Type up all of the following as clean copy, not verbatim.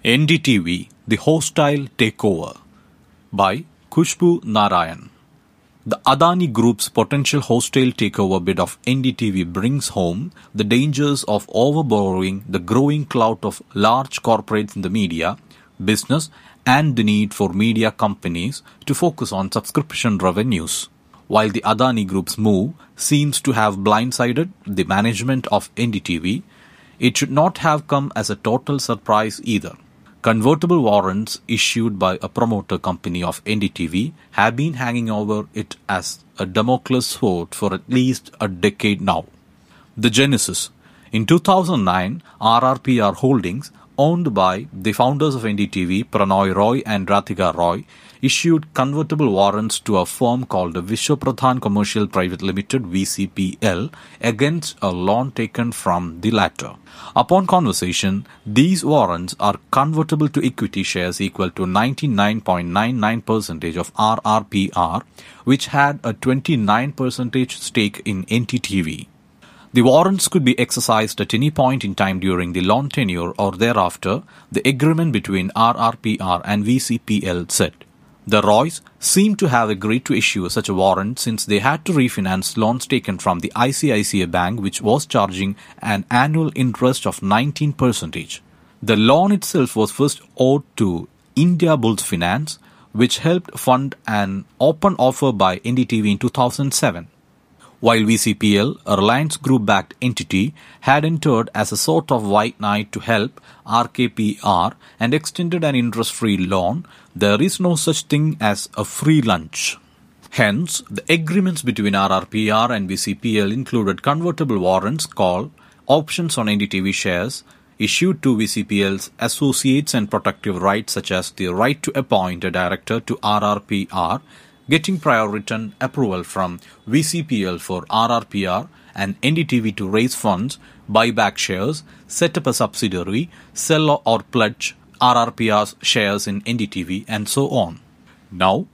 NDTV, The Hostile Takeover by Khushbu Narayan. The Adani Group's potential hostile takeover bid of NDTV brings home the dangers of overborrowing, the growing clout of large corporates in the media, business, and the need for media companies to focus on subscription revenues. While the Adani Group's move seems to have blindsided the management of NDTV, it should not have come as a total surprise either. Convertible warrants issued by a promoter company of NDTV have been hanging over it as a Damocles sword for at least a decade now. The genesis. In 2009, RRPR Holdings, owned by the founders of NDTV, Pranoy Roy and Rathika Roy, issued convertible warrants to a firm called Vishwapradhan Commercial Private Limited (VCPL) against a loan taken from the latter. Upon conversion, these warrants are convertible to equity shares equal to 99.99% of RRPR, which had a 29% stake in NDTV. The warrants could be exercised at any point in time during the loan tenure or thereafter, the agreement between RRPR and VCPL said. The Roys seem to have agreed to issue such a warrant since they had to refinance loans taken from the ICICI Bank, which was charging an annual interest of 19%. The loan itself was first owed to Indiabulls Finance, which helped fund an open offer by NDTV in 2007. While VCPL, a Reliance Group-backed entity, had entered as a sort of white knight to help RKPR and extended an interest-free loan, there is no such thing as a free lunch. Hence, the agreements between RRPR and VCPL included convertible warrants called options on NDTV shares, issued to VCPL's associates and protective rights such as the right to appoint a director to RRPR, getting prior written approval from VCPL for RRPR and NDTV to raise funds, buy back shares, set up a subsidiary, sell or pledge RRPR's shares in NDTV, and so on. Now,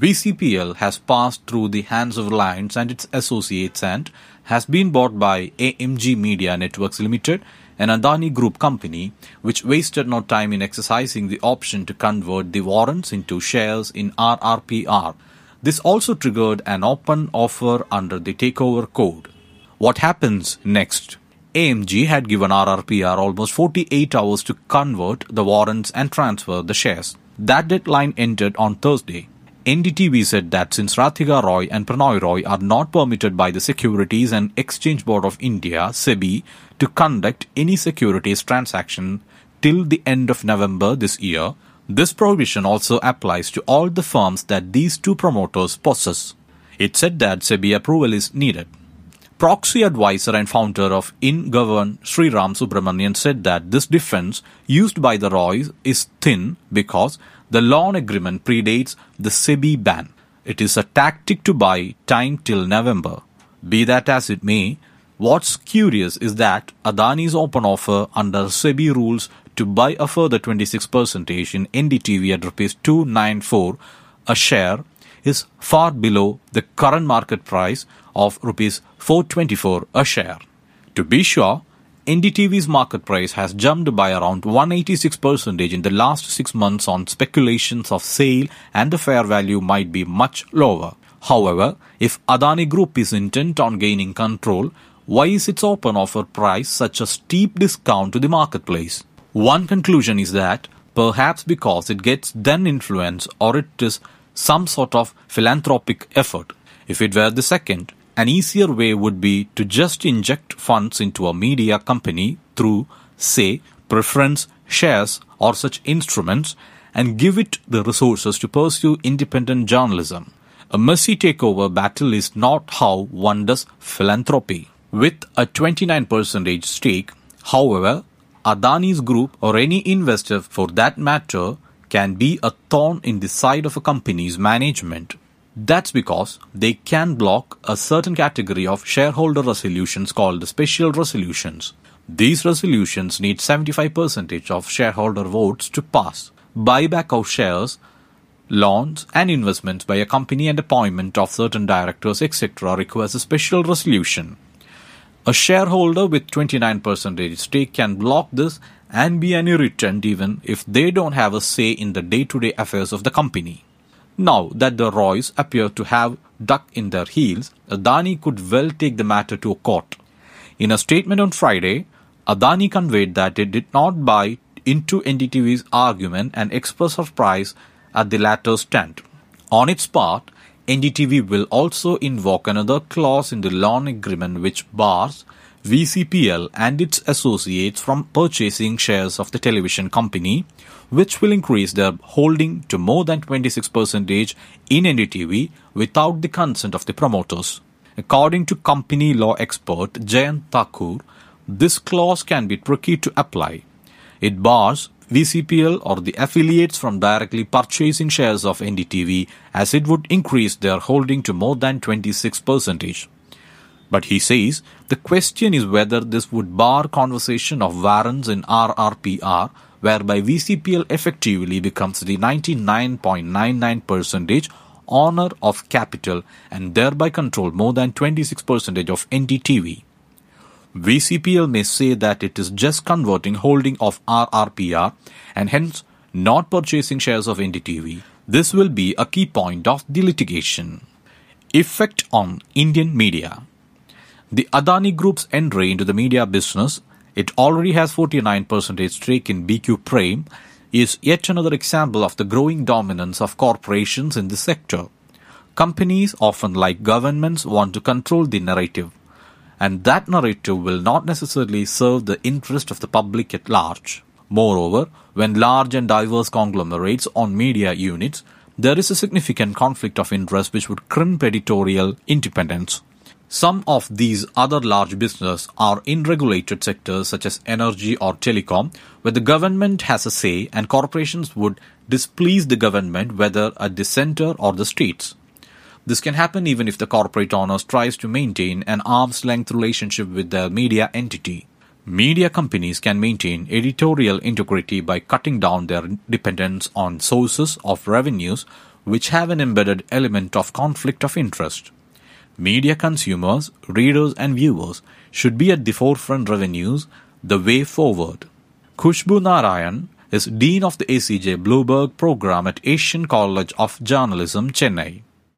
VCPL has passed through the hands of Reliance and its associates and has been bought by AMG Media Networks Limited, an Adani Group company, which wasted no time in exercising the option to convert the warrants into shares in RRPR. This also triggered an open offer under the takeover code. What happens next? AMG had given RRPR almost 48 hours to convert the warrants and transfer the shares. That deadline ended on Thursday. NDTV said that since Rathika Roy and Pranoy Roy are not permitted by the Securities and Exchange Board of India (SEBI) to conduct any securities transaction till the end of November this year, this provision also applies to all the firms that these two promoters possess. It said that SEBI approval is needed. Proxy advisor and founder of InGovern Sriram Subramanian said that this defense used by the Roys is thin because the loan agreement predates the SEBI ban. It is a tactic to buy time till November. Be that as it may, what's curious is that Adani's open offer under SEBI rules to buy a further 26% in NDTV at Rs 294 a share is far below the current market price of Rs 424 a share. To be sure, NDTV's market price has jumped by around 186% in the last 6 months on speculations of sale, and the fair value might be much lower. However, if Adani Group is intent on gaining control, why is its open offer price such a steep discount to the marketplace? One conclusion is that perhaps because it gets then influence, or it is some sort of philanthropic effort. If it were the second, an easier way would be to just inject funds into a media company through, say, preference shares or such instruments and give it the resources to pursue independent journalism. A messy takeover battle is not how one does philanthropy. With a 29% stake, however, Adani's group or any investor for that matter can be a thorn in the side of a company's management. That's because they can block a certain category of shareholder resolutions called special resolutions. These resolutions need 75% of shareholder votes to pass. Buyback of shares, loans and investments by a company and appointment of certain directors etc. requires a special resolution. A shareholder with 29% stake can block this and be an irritant even if they don't have a say in the day-to-day affairs of the company. Now that the Roys appear to have dug in their heels, Adani could well take the matter to a court. In a statement on Friday, Adani conveyed that it did not buy into NDTV's argument and expressed surprise at the latter's stand. On its part, NDTV will also invoke another clause in the loan agreement which bars VCPL and its associates from purchasing shares of the television company, which will increase their holding to more than 26% in NDTV without the consent of the promoters. According to company law expert Jayant Thakur, this clause can be tricky to apply. It bars VCPL or the affiliates from directly purchasing shares of NDTV as it would increase their holding to more than 26%. But he says the question is whether this would bar conversation of warrants in RRPR, whereby VCPL effectively becomes the 99.99% owner of capital and thereby control more than 26% of NDTV. VCPL may say that it is just converting holding of RRPR and hence not purchasing shares of NDTV. This will be a key point of the litigation. Effect on Indian media. The Adani Group's entry into the media business, it already has 49% stake in BQ Prem, is yet another example of the growing dominance of corporations in this sector. Companies, often like governments, want to control the narrative, and that narrative will not necessarily serve the interest of the public at large. Moreover, when large and diverse conglomerates own media units, there is a significant conflict of interest which would crimp editorial independence. Some of these other large businesses are in regulated sectors such as energy or telecom, where the government has a say and corporations would displease the government whether at the center or the states. This can happen even if the corporate owner tries to maintain an arm's-length relationship with their media entity. Media companies can maintain editorial integrity by cutting down their dependence on sources of revenues which have an embedded element of conflict of interest. Media consumers, readers and viewers should be at the forefront revenues, the way forward. Khushbu Narayan is Dean of the ACJ Bloomberg program at Asian College of Journalism, Chennai.